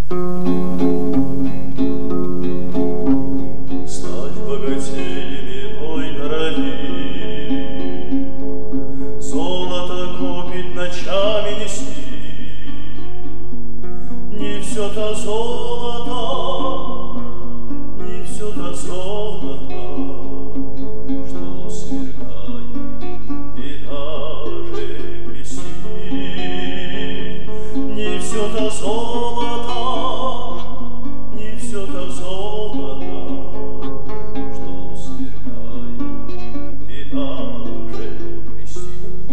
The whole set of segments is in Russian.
Стать богатеем иной норовит, золото копить ночами не спит. Не все то золото, не все то золото, что сверкает и даже блестит. Не все то золото, не все то золото, что сверкает и даже блестит.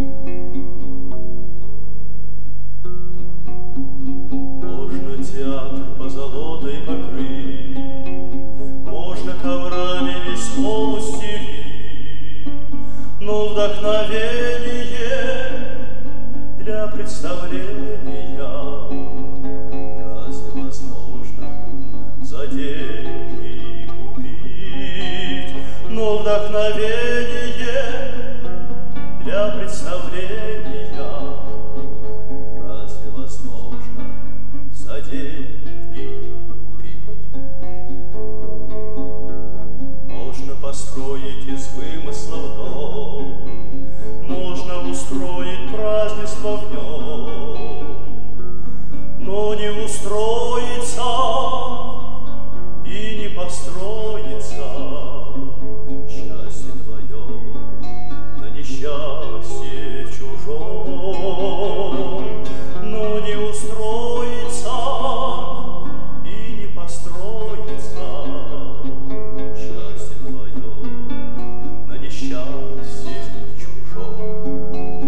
Можно театр позолотой покрыть, можно коврами весь пол устелить, но вдохновение для представления разве возможно за деньги купить? Но вдохновение для представления разве возможно за деньги купить? Можно построить из вымыслов дом, можно устроить празднество в нем, но не устроится и не построится счастье твое на несчастье чужом. Но не устроится и не построится счастье твое на несчастье чужом.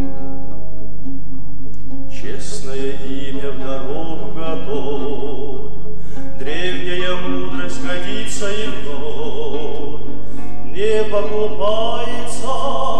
Честное имя в дорогу готов, древняя мудрость годится и вновь, не покупается